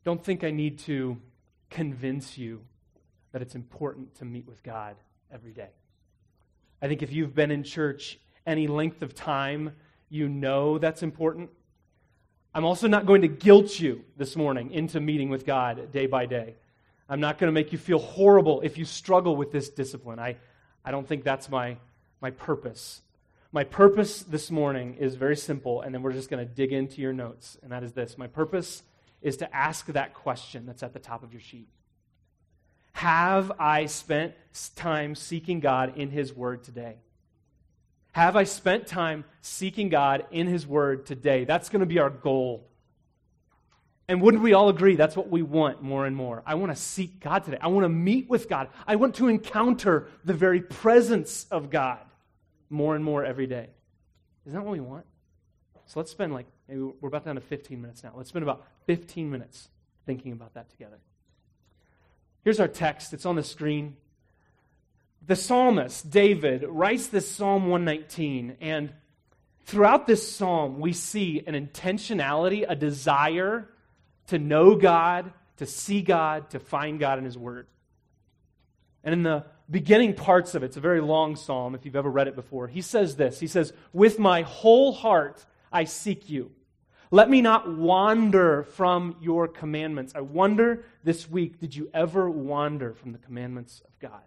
don't think I need to convince you that it's important to meet with God every day. I think if you've been in church any length of time, you know that's important. I'm also not going to guilt you this morning into meeting with God day by day. I'm not going to make you feel horrible if you struggle with this discipline. I don't think that's my purpose. My purpose this morning is very simple, and then we're just going to dig into your notes, and that is this. My purpose is to ask that question that's at the top of your sheet. Have I spent time seeking God in His Word today? Have I spent time seeking God in His Word today? That's going to be our goal. And wouldn't we all agree that's what we want more and more? I want to seek God today. I want to meet with God. I want to encounter the very presence of God more and more every day. Isn't that what we want? So let's spend maybe we're about down to 15 minutes now. Let's spend about 15 minutes thinking about that together. Here's our text. It's on the screen. The psalmist, David, writes this Psalm 119, and throughout this psalm, we see an intentionality, a desire to know God, to see God, to find God in His Word. And in the beginning parts of it, it's a very long psalm if you've ever read it before, he says this. He says, "With my whole heart I seek you. Let me not wander from your commandments." I wonder this week, did you ever wander from the commandments of God?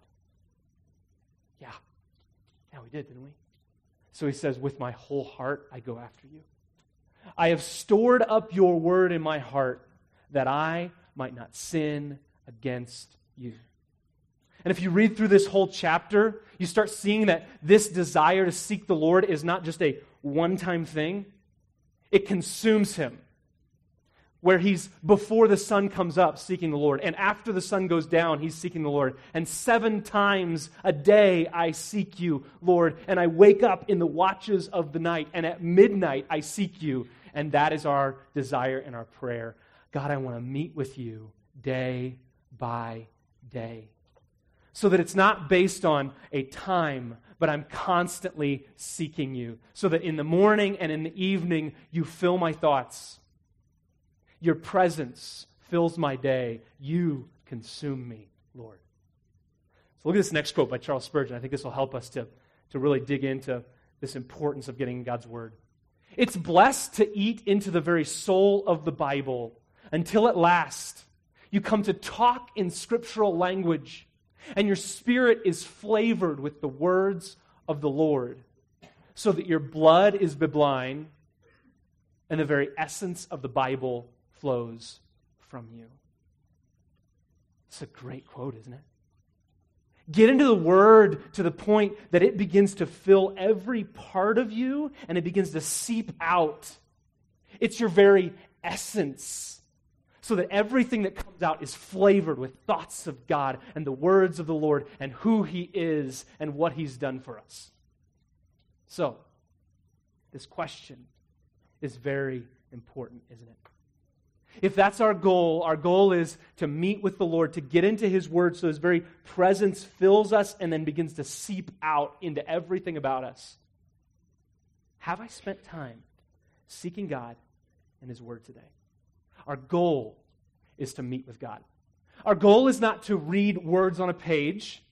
Yeah, we did, didn't we? So he says, "With my whole heart I go after you. I have stored up your word in my heart that I might not sin against you." And if you read through this whole chapter, you start seeing that this desire to seek the Lord is not just a one-time thing. It consumes him. Where he's before the sun comes up seeking the Lord, and after the sun goes down, he's seeking the Lord. And 7 times a day I seek you, Lord, and I wake up in the watches of the night, and at midnight I seek you. And that is our desire and our prayer. God, I want to meet with you day by day. So that it's not based on a time, but I'm constantly seeking you. So that in the morning and in the evening, you fill my thoughts. Your presence fills my day. You consume me, Lord. So look at this next quote by Charles Spurgeon. I think this will help us to really dig into this importance of getting in God's Word. "It's blessed to eat into the very soul of the Bible until at last you come to talk in scriptural language and your spirit is flavored with the words of the Lord, so that your blood is bibline and the very essence of the Bible flows from you." It's a great quote, isn't it? Get into the Word to the point that it begins to fill every part of you and it begins to seep out. It's your very essence, so that everything that comes out is flavored with thoughts of God and the words of the Lord and who He is and what He's done for us. So, this question is very important, isn't it? If that's our goal is to meet with the Lord, to get into His Word so His very presence fills us and then begins to seep out into everything about us. Have I spent time seeking God and His Word today? Our goal is to meet with God. Our goal is not to read words on a page.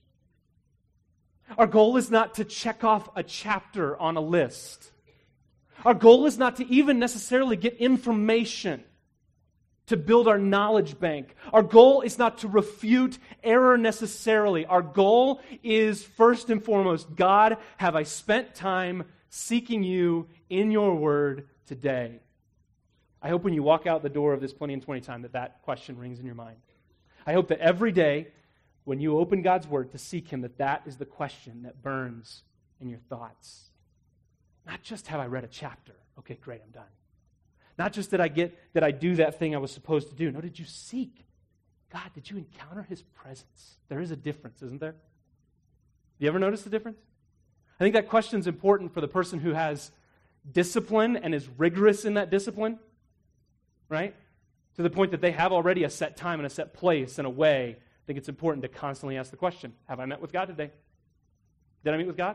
Our goal is not to check off a chapter on a list. Our goal is not to even necessarily get information to build our knowledge bank. Our goal is not to refute error necessarily. Our goal is, first and foremost, God, have I spent time seeking you in your Word today? I hope when you walk out the door of this Plenty in 20 time that question rings in your mind. I hope that every day when you open God's Word to seek Him, that is the question that burns in your thoughts. Not just have I read a chapter. Okay, great, I'm done. Not just did I do that thing I was supposed to do. No, did you seek? God, did you encounter His presence? There is a difference, isn't there? You ever notice the difference? I think that question is important for the person who has discipline and is rigorous in that discipline. Right? To the point that they have already a set time and a set place and a way. I think it's important to constantly ask the question, have I met with God today? Did I meet with God?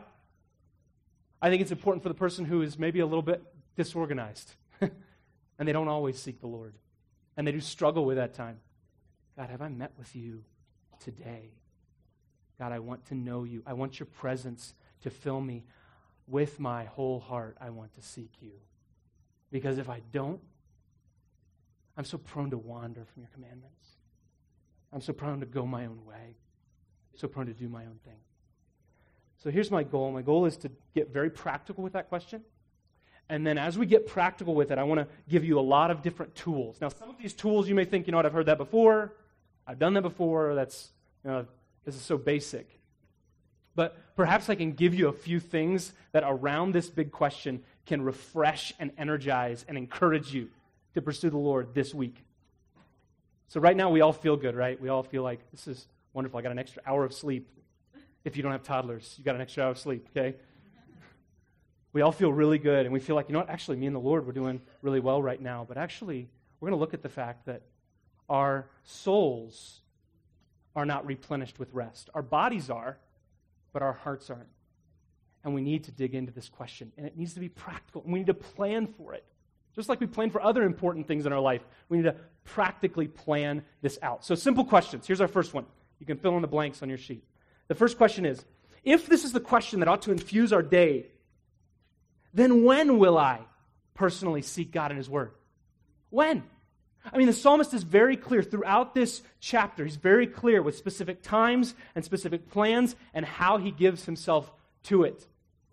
I think it's important for the person who is maybe a little bit disorganized and they don't always seek the Lord. And they do struggle with that time. God, have I met with you today? God, I want to know you. I want your presence to fill me. With my whole heart, I want to seek you. Because if I don't, I'm so prone to wander from your commandments. I'm so prone to go my own way. So prone to do my own thing. So here's my goal. My goal is to get very practical with that question. And then as we get practical with it, I want to give you a lot of different tools. Now, some of these tools you may think, I've heard that before. I've done that before. This is so basic. But perhaps I can give you a few things that around this big question can refresh and energize and encourage you to pursue the Lord this week. So right now we all feel good, right? We all feel like this is wonderful. I got an extra hour of sleep. If you don't have toddlers, you got an extra hour of sleep, okay? We all feel really good, and we feel like, actually, me and the Lord, we're doing really well right now. But actually, we're going to look at the fact that our souls are not replenished with rest. Our bodies are, but our hearts aren't. And we need to dig into this question. And it needs to be practical. And we need to plan for it. Just like we plan for other important things in our life, we need to practically plan this out. So simple questions. Here's our first one. You can fill in the blanks on your sheet. The first question is, if this is the question that ought to infuse our day, then when will I personally seek God in His Word? When? The psalmist is very clear throughout this chapter. He's very clear with specific times and specific plans and how he gives himself to it.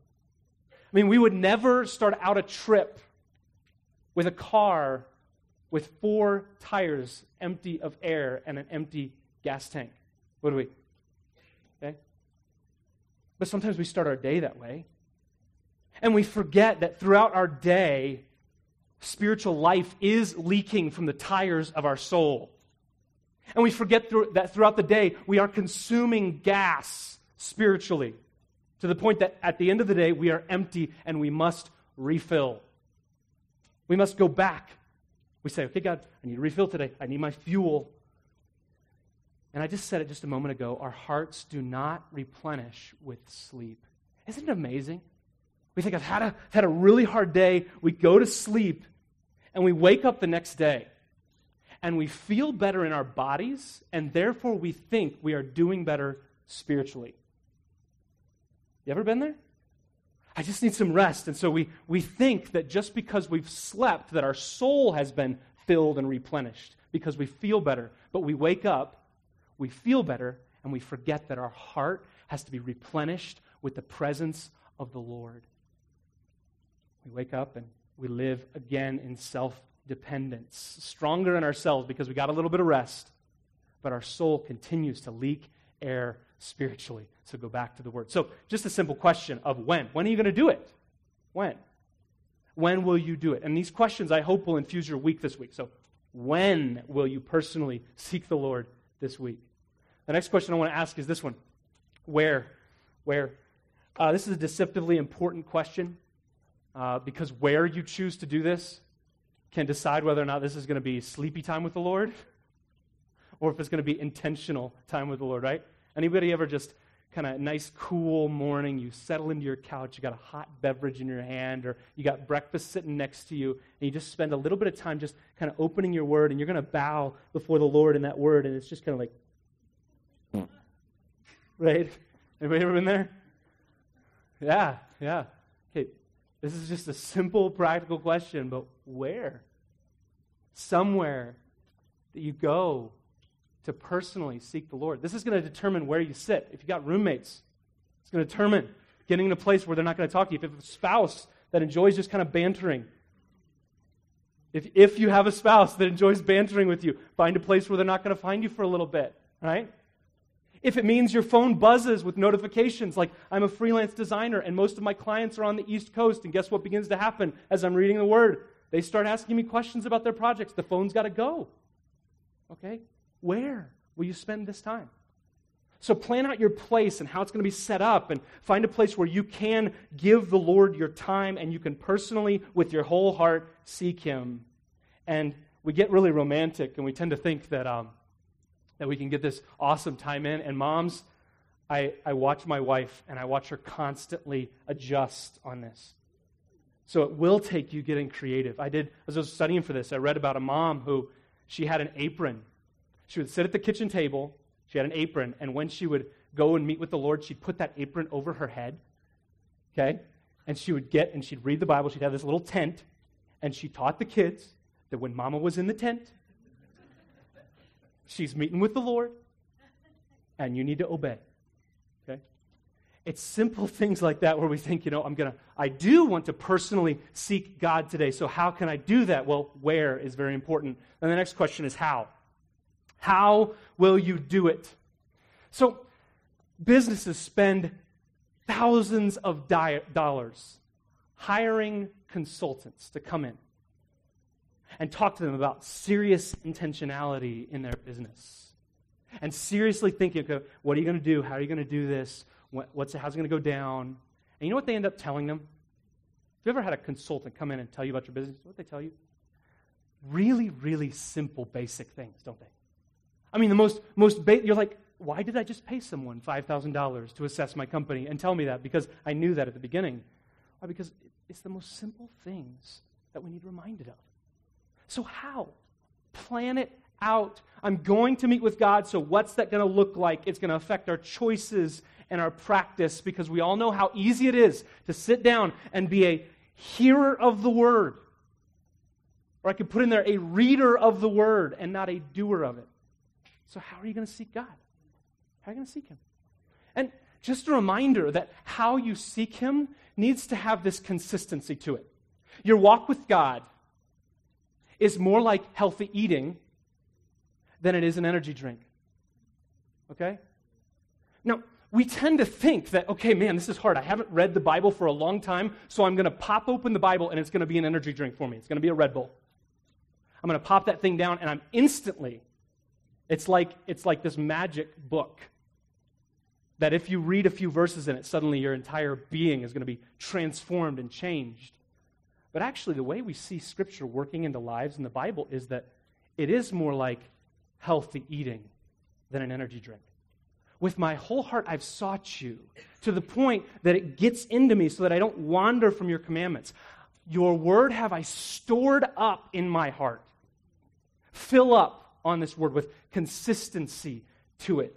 We would never start out a trip with a car with 4 tires empty of air and an empty gas tank, would we? Okay? But sometimes we start our day that way. And we forget that throughout our day, spiritual life is leaking from the tires of our soul. And we forget that throughout the day, we are consuming gas spiritually to the point that at the end of the day, we are empty and we must refill. We must go back. We say, okay, God, I need to refill today. I need my fuel. And I just said it just a moment ago, our hearts do not replenish with sleep. Isn't it amazing? We think, I've had a really hard day. We go to sleep, and we wake up the next day, and we feel better in our bodies, and therefore we think we are doing better spiritually. You ever been there? I just need some rest. And so we think that just because we've slept, that our soul has been filled and replenished because we feel better. But we wake up, we feel better, and we forget that our heart has to be replenished with the presence of the Lord. We wake up and we live again in self-dependence, stronger in ourselves because we got a little bit of rest, but our soul continues to leak air spiritually. So go back to the Word. So just a simple question of when. When are you going to do it? When? When will you do it? And these questions, I hope, will infuse your week this week. So when will you personally seek the Lord this week? The next question I want to ask is this one. Where? Where? This is a deceptively important question because where you choose to do this can decide whether or not this is going to be sleepy time with the Lord or if it's going to be intentional time with the Lord, right? Anybody ever just kind of nice, cool morning, you settle into your couch, you got a hot beverage in your hand, or you got breakfast sitting next to you, and you just spend a little bit of time just kind of opening your Word, and you're going to bow before the Lord in that Word, and it's just kind of like, right? Anybody ever been there? Yeah. Okay, this is just a simple, practical question, but where? Somewhere that you go to personally seek the Lord. This is going to determine where you sit. If you got roommates, it's going to determine getting in a place where they're not going to talk to you. If you have a spouse that enjoys just kind of bantering, if you have a spouse that enjoys bantering with you, find a place where they're not going to find you for a little bit, right? If it means your phone buzzes with notifications, like I'm a freelance designer and most of my clients are on the East Coast, and guess what begins to happen as I'm reading the Word? They start asking me questions about their projects. The phone's got to go. Okay? Where will you spend this time? So plan out your place and how it's going to be set up, and find a place where you can give the Lord your time and you can personally, with your whole heart, seek Him. And we get really romantic and we tend to think that we can get this awesome time in. And moms, I watch my wife and I watch her constantly adjust on this. So it will take you getting creative. As I was studying for this, I read about a mom who she had an apron. She would sit at the kitchen table. She had an apron. And when she would go and meet with the Lord, she'd put that apron over her head. Okay? And she would get, and she'd read the Bible. She'd have this little tent. And she taught the kids that when Mama was in the tent, she's meeting with the Lord, and you need to obey. Okay? It's simple things like that where we think, I do want to personally seek God today, so how can I do that? Well, where is very important. And the next question is how. How will you do it? So, businesses spend thousands of dollars hiring consultants to come in and talk to them about serious intentionality in their business. And seriously thinking, okay, what are you going to do? How are you going to do this? How's it going to go down? And you know what they end up telling them? Have you ever had a consultant come in and tell you about your business? What they tell you? Really, really simple, basic things, don't they? I mean, you're like, why did I just pay someone $5,000 to assess my company and tell me that? Because I knew that at the beginning. Why? Because it's the most simple things that we need reminded of. So how? Plan it out. I'm going to meet with God, so what's that going to look like? It's going to affect our choices and our practice, because we all know how easy it is to sit down and be a hearer of the Word. Or I could put in there a reader of the Word and not a doer of it. So how are you going to seek God? How are you going to seek Him? And just a reminder that how you seek Him needs to have this consistency to it. Your walk with God is more like healthy eating than it is an energy drink. Okay? Now, we tend to think that, okay, man, this is hard. I haven't read the Bible for a long time, so I'm going to pop open the Bible and it's going to be an energy drink for me. It's going to be a Red Bull. I'm going to pop that thing down and I'm instantly, it's like this magic book that if you read a few verses in it, suddenly your entire being is going to be transformed and changed. But actually, the way we see Scripture working into lives in the Bible is that it is more like healthy eating than an energy drink. With my whole heart, I've sought you to the point that it gets into me so that I don't wander from your commandments. Your word have I stored up in my heart. Fill up on this word with consistency to it.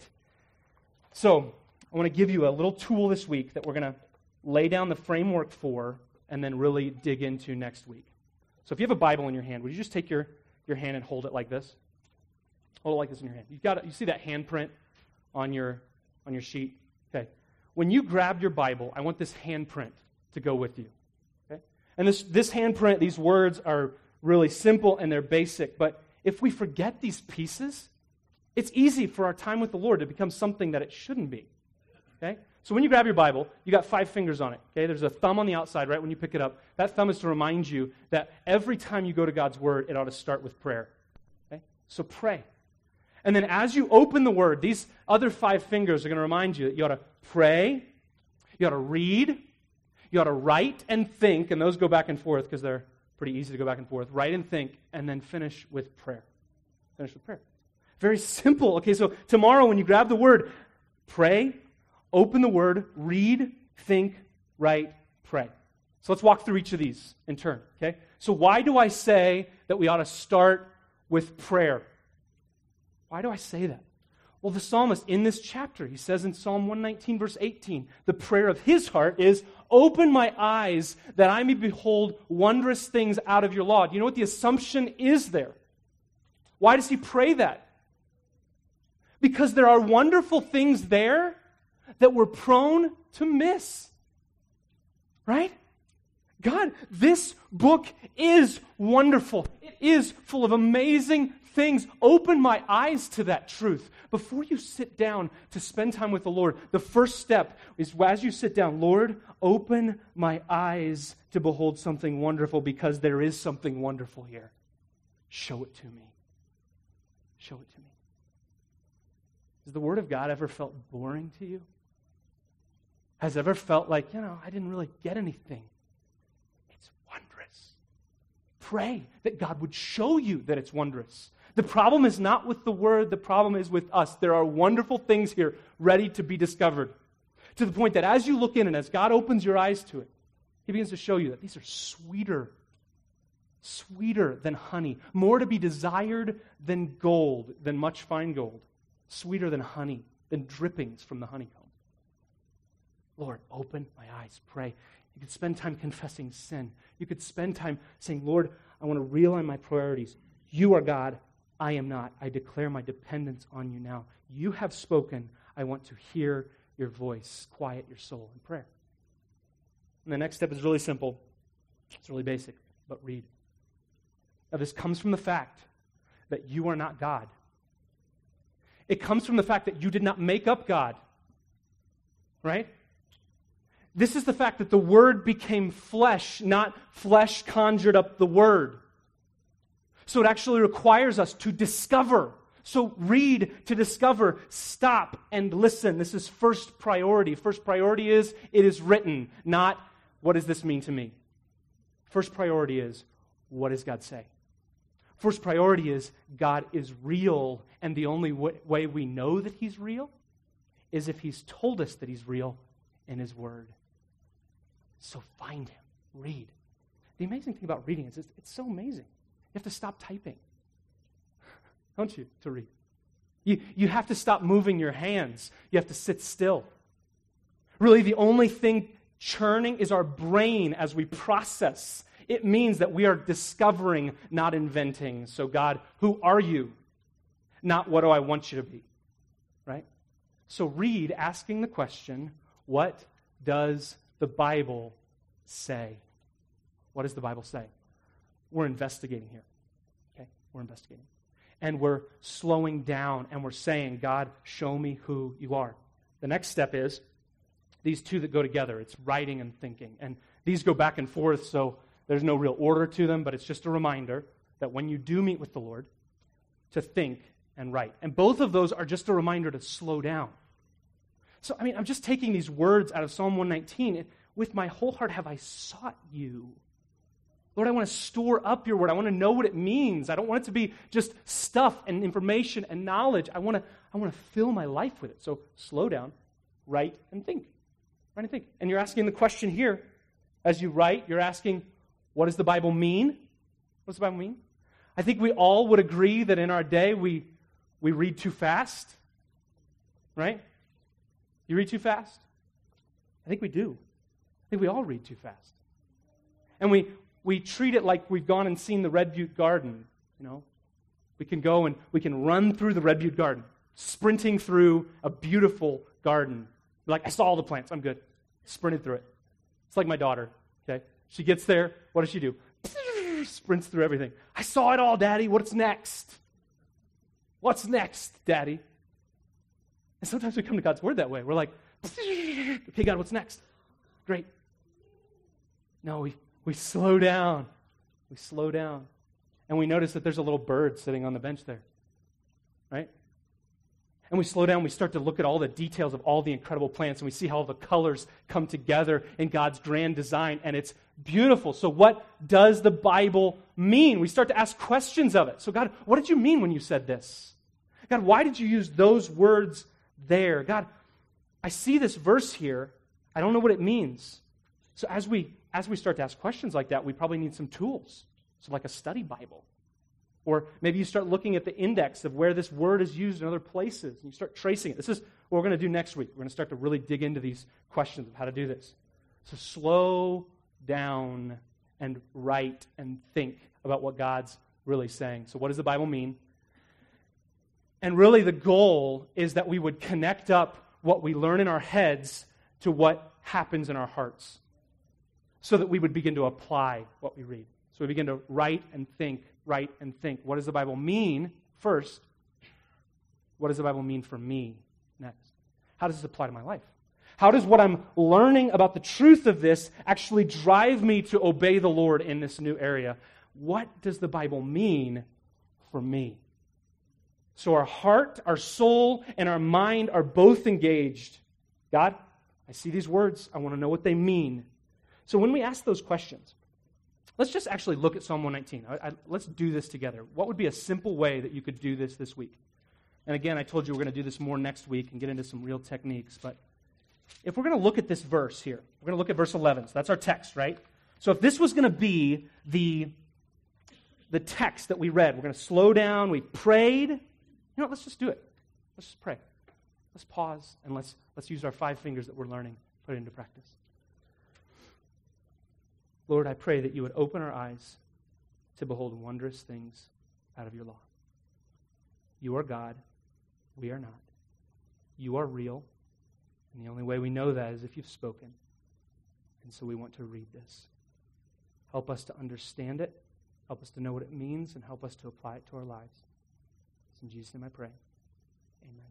So, I want to give you a little tool this week that we're going to lay down the framework for and then really dig into next week. So if you have a Bible in your hand, would you just take your hand and hold it like this? Hold it like this in your hand. You see that handprint on your sheet? Okay. When you grab your Bible, I want this handprint to go with you. Okay? And this handprint, these words are really simple and they're basic, but if we forget these pieces, it's easy for our time with the Lord to become something that it shouldn't be. Okay? So when you grab your Bible, you got 5 fingers on it. Okay? There's a thumb on the outside right when you pick it up. That thumb is to remind you that every time you go to God's Word, it ought to start with prayer. Okay? So pray. And then as you open the Word, these other 5 fingers are going to remind you that you ought to pray, you ought to read, you ought to write and think, and those go back and forth because they're pretty easy to go back and forth. Write and think, and then finish with prayer. Finish with prayer. Very simple. Okay, so tomorrow when you grab the Word, pray, open the Word, read, think, write, pray. So let's walk through each of these in turn, okay? So why do I say that we ought to start with prayer? Why do I say that? Well, the psalmist in this chapter, he says in Psalm 119, verse 18, the prayer of his heart is, open my eyes that I may behold wondrous things out of your law. Do you know what the assumption is there? Why does he pray that? Because there are wonderful things there that we're prone to miss. Right? God, this book is wonderful. It is full of amazing things. Open my eyes to that truth. Before you sit down to spend time with the Lord, the first step is as you sit down, Lord, open my eyes to behold something wonderful because there is something wonderful here. Show it to me. Show it to me. Has the Word of God ever felt boring to you? Has it ever felt like, I didn't really get anything? It's wondrous. Pray that God would show you that it's wondrous. The problem is not with the Word, the problem is with us. There are wonderful things here ready to be discovered. To the point that as you look in and as God opens your eyes to it, He begins to show you that these are sweeter than honey, more to be desired than gold, than much fine gold, sweeter than honey, than drippings from the honeycomb. Lord, open my eyes, pray. You could spend time confessing sin. You could spend time saying, Lord, I want to realign my priorities. You are God, I am not. I declare my dependence on you now. You have spoken. I want to hear your voice. Quiet your soul in prayer. And the next step is really simple. It's really basic, but read. Now, this comes from the fact that you are not God. It comes from the fact that you did not make up God. Right? This is the fact that the Word became flesh, not flesh conjured up the Word. So it actually requires us to discover. So read to discover, stop and listen. This is first priority. First priority is, it is written, not what does this mean to me? First priority is, what does God say? First priority is, God is real, and the only way we know that He's real is if He's told us that He's real in His Word. So find Him, read. The amazing thing about reading is it's so amazing. You have to stop typing, don't you, to read? You have to stop moving your hands. You have to sit still. Really, the only thing churning is our brain as we process. It means that we are discovering, not inventing. So God, who are you? Not what do I want you to be, right? So read, asking the question, what does the Bible say? What does the Bible say? We're investigating here. Okay? We're investigating. And we're slowing down and we're saying, God, show me who you are. The next step is these two that go together. It's writing and thinking. And these go back and forth, so there's no real order to them, but it's just a reminder that when you do meet with the Lord, to think and write. And both of those are just a reminder to slow down. So, I'm just taking these words out of Psalm 119. With my whole heart have I sought you. Lord, I want to store up your word. I want to know what it means. I don't want it to be just stuff and information and knowledge. I want to fill my life with it. So slow down, write, and think. Write and think. And you're asking the question here, as you write, you're asking, what does the Bible mean? What does the Bible mean? I think we all would agree that in our day we read too fast. Right? You read too fast? I think we do. I think we all read too fast. And we treat it like we've gone and seen the Red Butte Garden. We can go and we can run through the Red Butte Garden, sprinting through a beautiful garden. Like, I saw all the plants, I'm good. Sprinted through it. It's like my daughter, okay? She gets there, what does she do? Sprints through everything. I saw it all, Daddy. What's next? What's next, Daddy? And sometimes we come to God's Word that way. We're like, okay, God, what's next? Great. No, we slow down. We slow down. And we notice that there's a little bird sitting on the bench there. Right? And we slow down. We start to look at all the details of all the incredible plants, and we see how all the colors come together in God's grand design, and it's beautiful. So what does the Bible mean? We start to ask questions of it. So God, what did you mean when you said this? God, why did you use those words there? God, I see this verse here. I don't know what it means. So as we start to ask questions like that, we probably need some tools. So like a study Bible. Or maybe you start looking at the index of where this word is used in other places, and you start tracing it. This is what we're going to do next week. We're going to start to really dig into these questions of how to do this. So slow down and write and think about what God's really saying. So what does the Bible mean? And really the goal is that we would connect up what we learn in our heads to what happens in our hearts, so that we would begin to apply what we read. So we begin to write and think. What does the Bible mean first? What does the Bible mean for me next? How does this apply to my life? How does what I'm learning about the truth of this actually drive me to obey the Lord in this new area? What does the Bible mean for me? So our heart, our soul, and our mind are both engaged. God, I see these words. I want to know what they mean. So when we ask those questions, let's just actually look at Psalm 119. Let's do this together. What would be a simple way that you could do this week? And again, I told you we're going to do this more next week and get into some real techniques. But if we're going to look at this verse here, we're going to look at verse 11. So that's our text, right? So if this was going to be the the text that we read. We're going to slow down. We prayed. You know, let's just do it. Let's just pray. Let's pause and let's use our 5 fingers that we're learning, put it into practice. Lord, I pray that you would open our eyes to behold wondrous things out of your law. You are God. We are not. You are real. And the only way we know that is if you've spoken. And so we want to read this. Help us to understand it. Help us to know what it means, and help us to apply it to our lives. It's in Jesus' name I pray. Amen.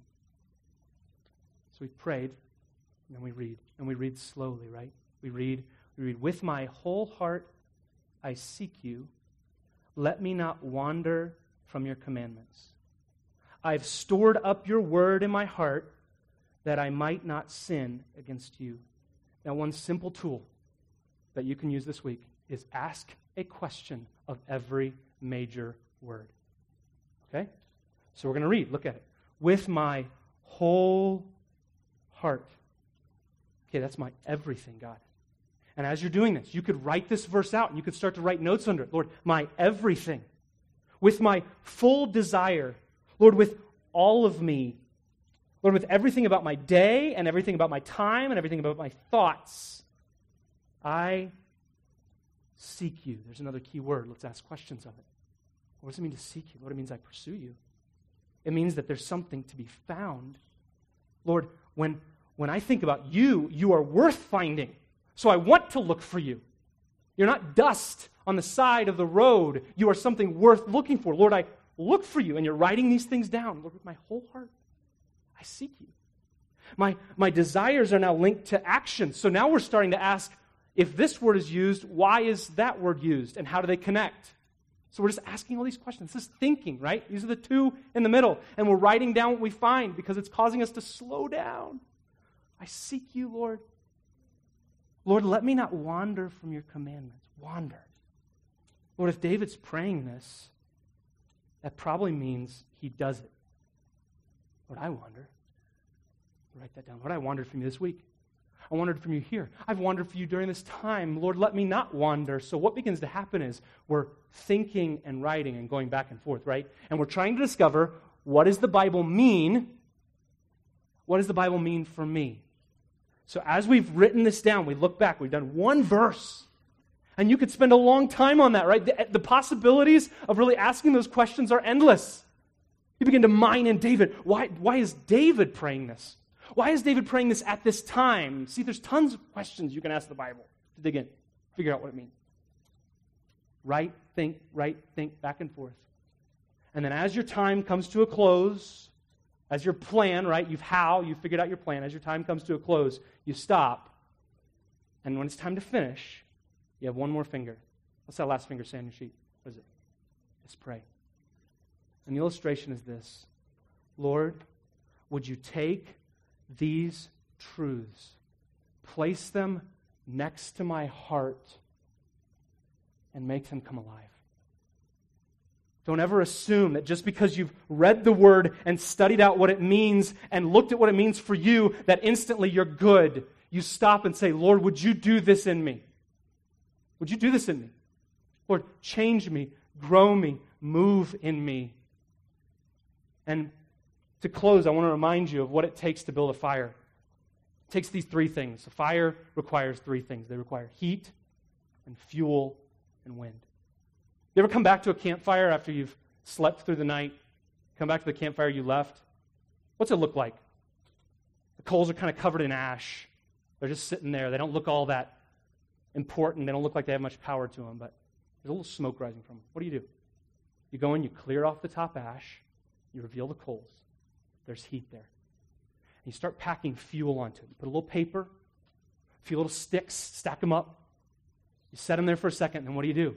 So we prayed, and then we read. And we read slowly, right? We read, with my whole heart I seek you. Let me not wander from your commandments. I've stored up your word in my heart that I might not sin against you. Now, one simple tool that you can use this week is ask a question of every major word. Okay? So we're going to read. Look at it. With my whole heart. Okay, that's my everything, God. And as you're doing this, you could write this verse out and you could start to write notes under it. Lord, my everything. With my full desire. Lord, with all of me. Lord, with everything about my day and everything about my time and everything about my thoughts, I seek you. There's another key word. Let's ask questions of it. What does it mean to seek you? Lord, it means I pursue you. It means that there's something to be found. Lord, when I think about you, you are worth finding. So I want to look for you. You're not dust on the side of the road. You are something worth looking for. Lord, I look for you. And you're writing these things down. Lord, with my whole heart, I seek you. My desires are now linked to action. So now we're starting to ask, if this word is used, why is that word used? And how do they connect? So we're just asking all these questions. This is thinking, right? These are the 2 in the middle. And we're writing down what we find because it's causing us to slow down. I seek you, Lord. Lord, let me not wander from your commandments. Wander. Lord, if David's praying this, that probably means he does it. Lord, I wander. Write that down. Lord, I wandered from you this week. I wandered from you here. I've wandered from you during this time. Lord, let me not wander. So what begins to happen is we're thinking and writing and going back and forth, right? And we're trying to discover, what does the Bible mean? What does the Bible mean for me? So as we've written this down, we look back. We've done one verse. And you could spend a long time on that, right? The possibilities of really asking those questions are endless. You begin to mine in David. Why is David praying this? Why is David praying this at this time? See, there's tons of questions you can ask the Bible to dig in, figure out what it means. Write, think, back and forth. And then as your time comes to a close, as your plan, right, you've figured out your plan. As your time comes to a close, you stop. And when it's time to finish, you have one more finger. What's that last finger say on your sheet? What is it? Just pray. And the illustration is this. Lord, would you take these truths, place them next to my heart, and make them come alive? Don't ever assume that just because you've read the Word and studied out what it means and looked at what it means for you, that instantly you're good. You stop and say, Lord, would you do this in me? Would you do this in me? Lord, change me, grow me, move in me. And to close, I want to remind you of what it takes to build a fire. It takes these 3 things. A fire requires 3 things. They require heat and fuel and wind. You ever come back to a campfire after you've slept through the night? Come back to the campfire you left? What's it look like? The coals are kind of covered in ash. They're just sitting there. They don't look all that important. They don't look like they have much power to them, but there's a little smoke rising from them. What do? You go in, you clear off the top ash, you reveal the coals. There's heat there. And you start packing fuel onto it. You put a little paper, a few little sticks, stack them up. You set them there for a second, and then what do?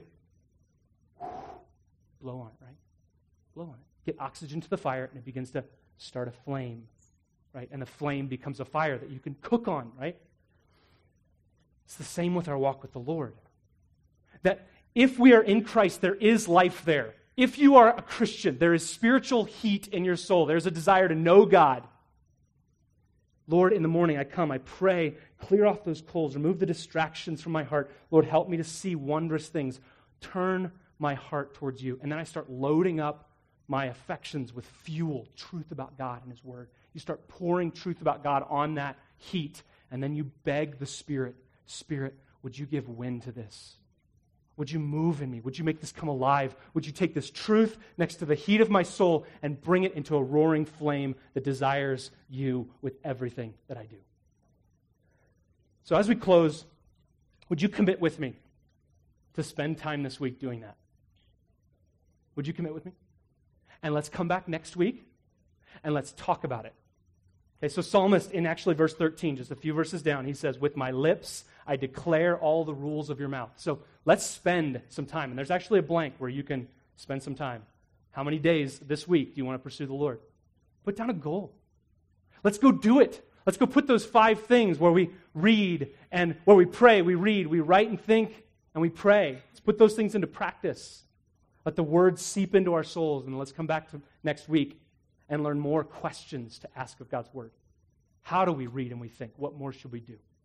Blow on it, right? Blow on it. Get oxygen to the fire, and it begins to start a flame, right? And the flame becomes a fire that you can cook on, right? It's the same with our walk with the Lord. That if we are in Christ, there is life there. If you are a Christian, there is spiritual heat in your soul. There's a desire to know God. Lord, in the morning I come, I pray, clear off those coals, remove the distractions from my heart. Lord, help me to see wondrous things. Turn my heart towards you. And then I start loading up my affections with fuel, truth about God and His Word. You start pouring truth about God on that heat, and then you beg the Spirit, Spirit, would you give wind to this? Would you move in me? Would you make this come alive? Would you take this truth next to the heat of my soul and bring it into a roaring flame that desires you with everything that I do? So as we close, would you commit with me to spend time this week doing that? Would you commit with me? And let's come back next week and let's talk about it. Okay, so Psalmist, in actually verse 13, just a few verses down, he says, with my lips I declare all the rules of your mouth. So let's spend some time. And there's actually a blank where you can spend some time. How many days this week do you want to pursue the Lord? Put down a goal. Let's go do it. Let's go put those 5 things where we read and where we pray, we read, we write and think, and we pray. Let's put those things into practice. Let the Word seep into our souls, and let's come back to next week and learn more questions to ask of God's Word. How do we read and we think? What more should we do?